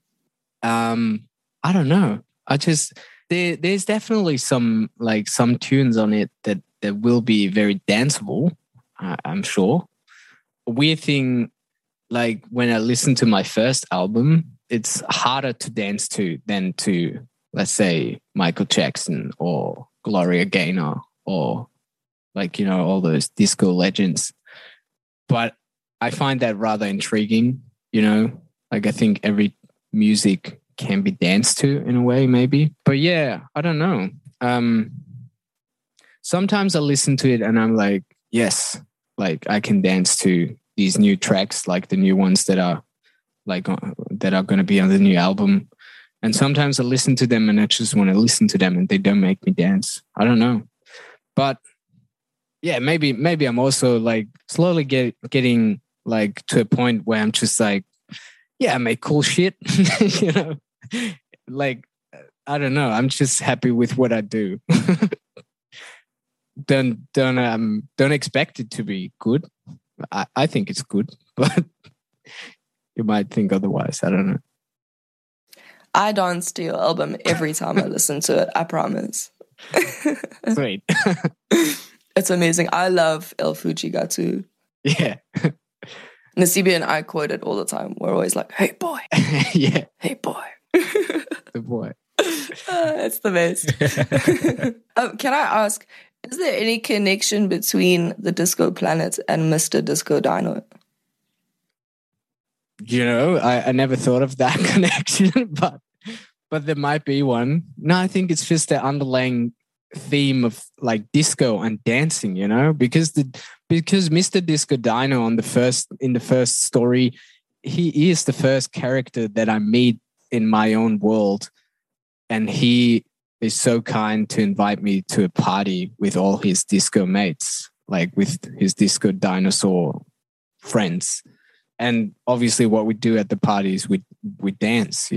I don't know. There's definitely some tunes on it that will be very danceable. I'm sure. A weird thing, like when I listen to my first album, it's harder to dance to than to, let's say, Michael Jackson or Gloria Gaynor or all those disco legends. But I find that rather intriguing, I think every music can be danced to in a way, maybe. But yeah, I don't know. Sometimes I listen to it and I'm like, yes, like I can dance to these new tracks, like the new ones that are going to be on the new album. And sometimes I listen to them and I just want to listen to them and they don't make me dance. I don't know. But yeah, maybe I'm also like slowly getting like to a point where I'm just like, yeah, I make cool shit, like, I don't know. I'm just happy with what I do. Don't expect it to be good. I think it's good, but you might think otherwise. I don't know. I dance to your album every time I listen to it. I promise. Sweet. It's amazing. I love El Fujigatu. Yeah. Nasibi and I quote it all the time. We're always like, hey, boy. Yeah. Hey, boy. The boy. It's the best. Can I ask, is there any connection between the Disco Planet and Mr. Disco Dino? I never thought of that connection, but there might be one. No, I think it's just the underlying theme of like disco and dancing, because Mr. Disco Dino in the first story, he is the first character that I meet in my own world, and he is so kind to invite me to a party with all his disco mates, like with his disco dinosaur friends. And obviously what we do at the parties, we dance,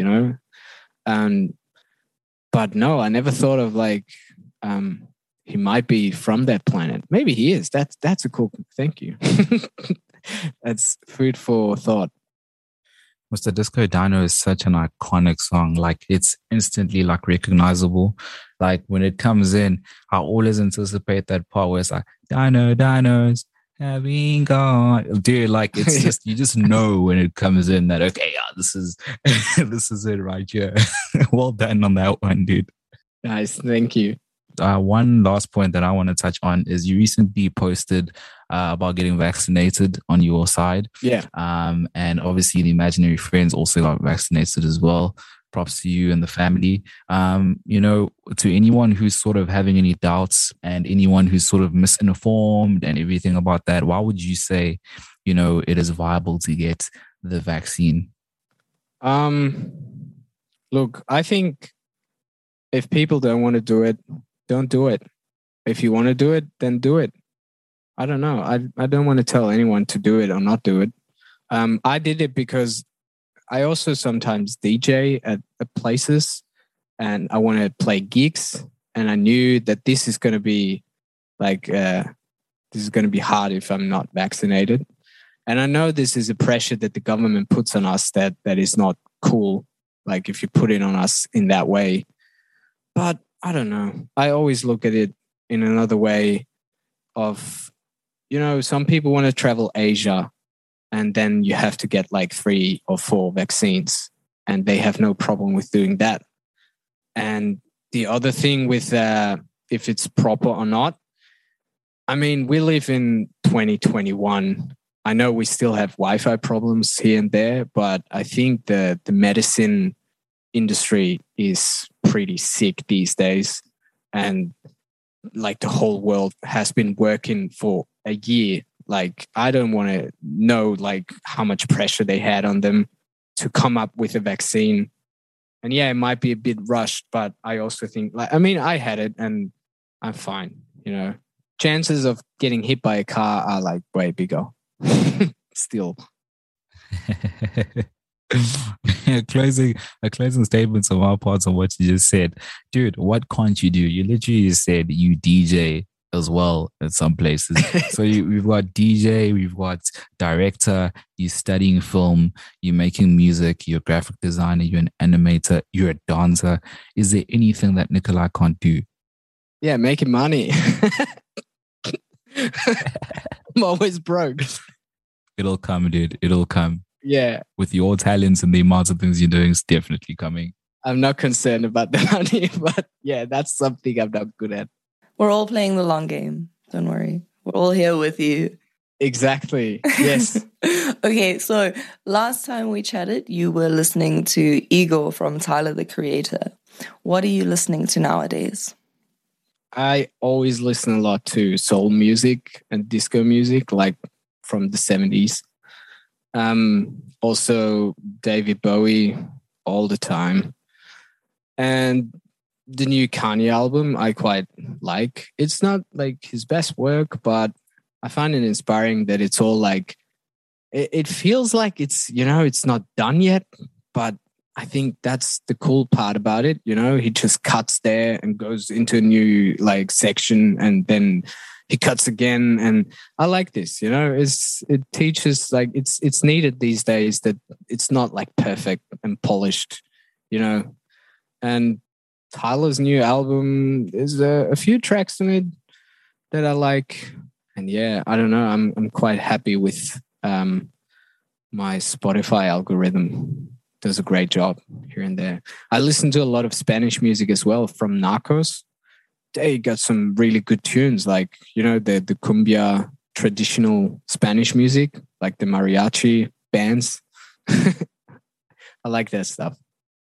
but no, I never thought of like, he might be from that planet. Maybe he is. That's a cool. Thank you. That's food for thought. Mr. Disco Dino is such an iconic song. Like it's instantly like recognizable. Like when it comes in, I always anticipate that part where it's like dinos having gone. Dude, like it's just you just know when it comes in that okay, yeah, this is this is it right here. Well done on that one, dude. Nice, thank you. One last point that I want to touch on is you recently posted about getting vaccinated on your side. Yeah. And obviously the imaginary friends also got vaccinated as well. Props to you and the family. To anyone who's sort of having any doubts and anyone who's sort of misinformed and everything about that, why would you say, it is viable to get the vaccine? Look, I think if people don't want to do it, don't do it. If you want to do it, then do it. I don't know. I don't want to tell anyone to do it or not do it. I did it because I also sometimes DJ at places, and I want to play gigs, and I knew that this is going to be hard if I'm not vaccinated. And I know this is a pressure that the government puts on us that is not cool, like if you put it on us in that way. But I don't know. I always look at it in another way of, some people want to travel Asia, and then you have to get like 3 or 4 vaccines, and they have no problem with doing that. And the other thing with if it's proper or not, I mean, we live in 2021. I know we still have Wi-Fi problems here and there, but I think the medicine industry is pretty sick these days. And like the whole world has been working for a year. Like, I don't want to know like how much pressure they had on them to come up with a vaccine. And yeah, it might be a bit rushed, but I also think I had it and I'm fine. Chances of getting hit by a car are like way bigger. Still. Closing statements of our parts on what you just said. Dude, what can't you do? You literally just said you DJ as well at some places. So we've got DJ, we've got director, you're studying film, you're making music, you're a graphic designer, you're an animator, you're a dancer. Is there anything that Nikolai can't do? Yeah, making money. I'm always broke. It'll come, dude. It'll come. Yeah. With your talents and the amount of things you're doing, it's definitely coming. I'm not concerned about the money, but yeah, that's something I'm not good at. We're all playing the long game. Don't worry. We're all here with you. Exactly. Yes. Okay, so last time we chatted, you were listening to Igor from Tyler, the Creator. What are you listening to nowadays? I always listen a lot to soul music and disco music, like from the 70s. Also David Bowie all the time. And the new Kanye album I quite like. It's not like his best work, but I find it inspiring that it's all like, it feels like it's, it's not done yet, but I think that's the cool part about it. He just cuts there and goes into a new like section, and then he cuts again. And I like this, it teaches like it's needed these days that it's not like perfect and polished, and Tyler's new album, there's a few tracks in it that I like. And yeah, I don't know. I'm quite happy with my Spotify algorithm. Does a great job here and there. I listen to a lot of Spanish music as well from Narcos. They got some really good tunes, like, the cumbia traditional Spanish music, like the mariachi bands. I like that stuff.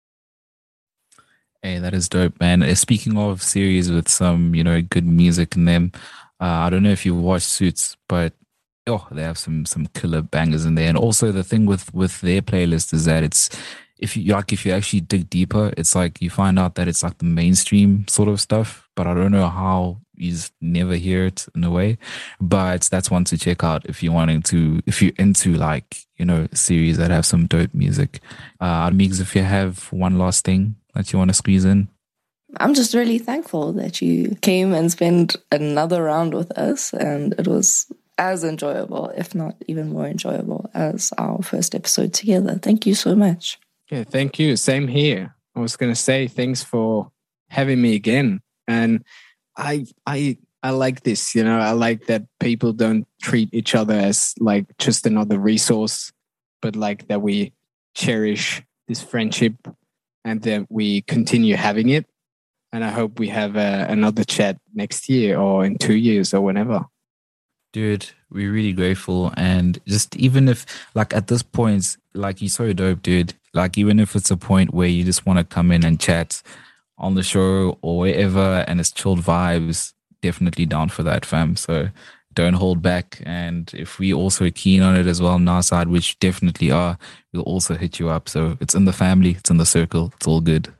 Hey, that is dope, man. Speaking of series with some, good music in them, I don't know if you watch Suits, but they have some killer bangers in there. And also the thing with their playlist is that it's, if you actually dig deeper, it's like you find out that it's like the mainstream sort of stuff, but I don't know how you just never hear it in a way. But that's one to check out if you're into like, series that have some dope music. Meeks, if you have one last thing that you want to squeeze in. I'm just really thankful that you came and spent another round with us, and it was as enjoyable, if not even more enjoyable, as our first episode together. Thank you so much. Yeah, thank you. Same here. I was going to say thanks for having me again. And I like this, I like that people don't treat each other as like just another resource, but like that we cherish this friendship and that we continue having it. And I hope we have another chat next year or in 2 years or whenever. Dude, we're really grateful. And just even if, like, at this point, like, you're so dope, dude. Like, even if it's a point where you just want to come in and chat on the show or wherever and it's chilled vibes, definitely down for that, fam. So don't hold back. And if we also are keen on it as well on our side, which definitely are, we'll also hit you up. So it's in the family, it's in the circle, it's all good.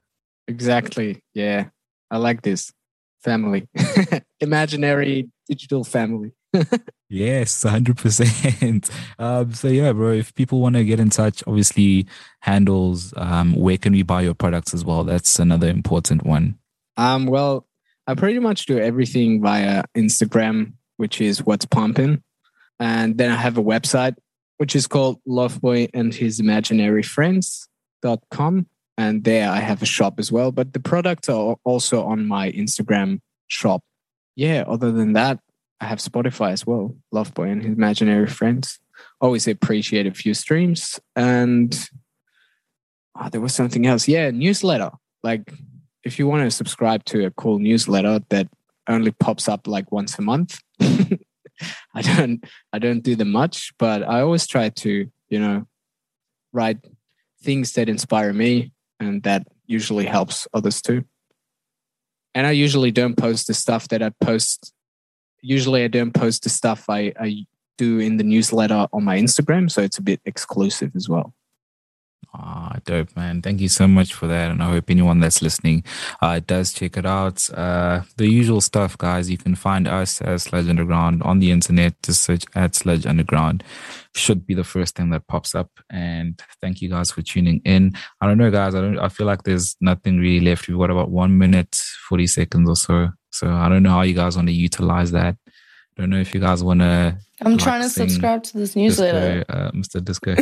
Exactly. Yeah. I like this. Family. Imaginary digital family. Yes, 100%. So yeah, bro, if people want to get in touch, obviously handles, where can we buy your products as well? That's another important one. Well, I pretty much do everything via Instagram, which is What's Pumpin'. And then I have a website, which is called loveboyandhisimaginaryfriends.com. And there I have a shop as well. But the products are also on my Instagram shop. Yeah, other than that, I have Spotify as well. Loveboy and His Imaginary Friends. Always appreciate a few streams. And there was something else. Yeah, newsletter. Like, if you want to subscribe to a cool newsletter that only pops up like once a month, I don't do them much, but I always try to, write things that inspire me, and that usually helps others too. And I usually don't post the stuff that I post. Usually I don't post the stuff I do in the newsletter on my Instagram, so it's a bit exclusive as well. Dope, man. Thank you so much for that. And I hope anyone that's listening does check it out. The usual stuff, guys. You can find us as Sludge Underground on the internet. Just search at Sludge Underground. Should be the first thing that pops up. And thank you guys for tuning in. I don't know, guys. I feel like there's nothing really left. We've got about 1 minute, 40 seconds or so. So I don't know how you guys want to utilize that. I don't know if you guys want to. I'm trying to subscribe to this newsletter. Mr. Disco.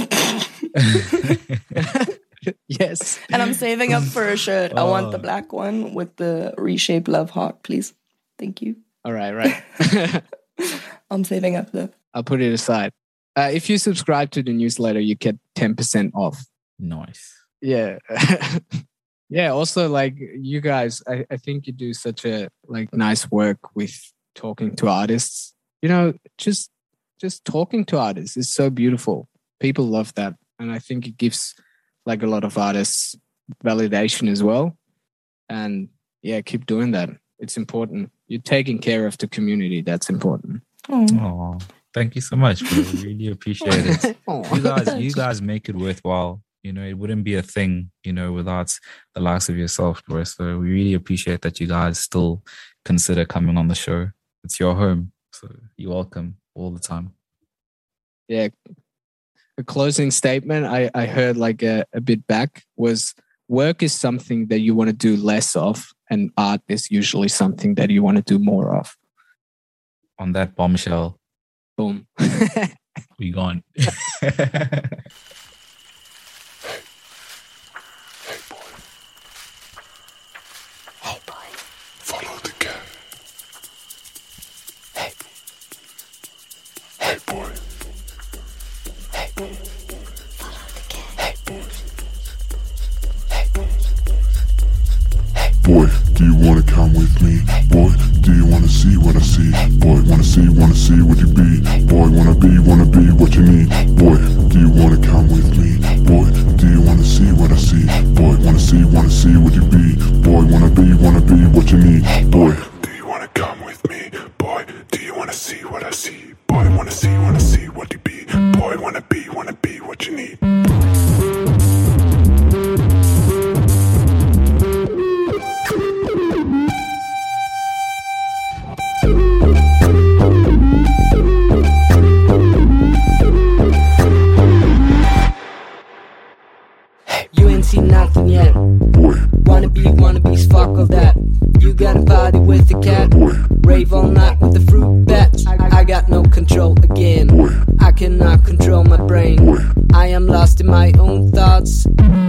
Yes. And I'm saving up for a shirt. I want the black one with the reshaped love heart, please. Thank you. All right. I'm saving up though. I'll put it aside. If you subscribe to the newsletter, you get 10% off. Nice. Yeah. Yeah. Also, like, you guys, I think you do such a nice work with talking to artists. Just talking to artists is so beautiful. People love that. And I think it gives a lot of artists validation as well. And yeah, keep doing that. It's important. You're taking care of the community. That's important. Oh, thank you so much, bro. Really appreciate it. You guys make it worthwhile. It wouldn't be a thing, without the likes of yourself, bro. So we really appreciate that you guys still consider coming on the show. It's your home. So you're welcome all the time. Yeah. A closing statement I heard a bit back was, work is something that you want to do less of, and art is usually something that you want to do more of. On that bombshell. Boom. We gone. Hey boy. Follow the cat. Hey. Hey boy. Hey. Follow the cat. Hey. Hey. Hey boy, do you wanna come with me? Boy, do you wanna see what I see? Boy, wanna see what you be? Boy, wanna be what you need? Boy, do you wanna come with me? Boy, do you wanna see what I see? Boy, wanna see what you be? Boy, wanna be what you need? Boy, do you wanna come with me? Boy, do you wanna see what I see? Boy, wanna see what you be? Boy, wanna be what you need? You ain't seen nothing yet. Boy. Wannabes, fuck all that. You got a body with a cat. Boy. Rave all night with the fruit bats. I got no control again. Boy. I cannot control my brain. Boy. I am lost in my own thoughts.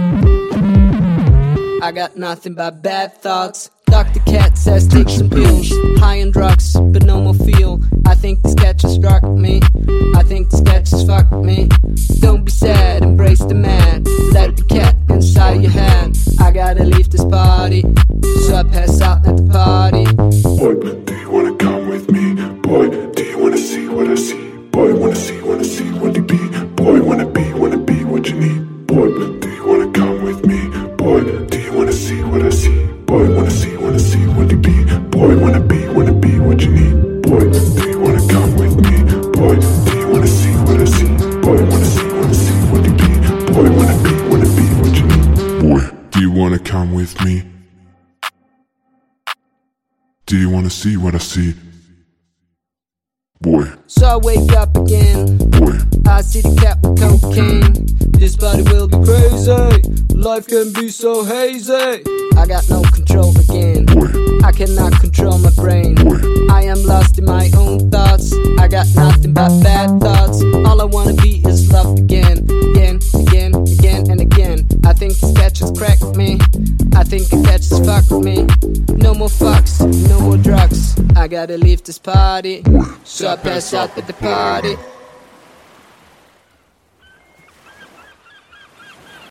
I got nothing but bad thoughts. Dr. Cat says take some pills. High on drugs, but no more feel. I think the sketch has struck me. I think the sketch has fucked me. Don't be sad, embrace the man. Let the cat inside your hand. I gotta leave this party, so I pass out at the party. Boy, do you wanna come with me? Boy, do you wanna see what I see? Boy, wanna see what you be? Boy, wanna be what you need? Boy, do you wanna come with me? Boy, do you wanna see what I see? Boy, wanna see what you be? Boy, wanna be what you need? Boy, do you wanna come with me? Boy, do you wanna see what I see? Boy, wanna see what you be? Boy, wanna be what you need? Boy, do you wanna come with me? Do you wanna see what I see? boy, So I wake up again. boy, I see the cat with cocaine. This body will be crazy. Life can be so hazy. I got no control again. boy, I cannot control my brain. boy, I am lost in my own thoughts. I got nothing but bad thoughts. All I wanna be is loved again. Again, again, again and again. I think this catch has cracked me. I think the catch has fucked me. No more fucks, no more drugs. I gotta leave this party. So I pass out at the party.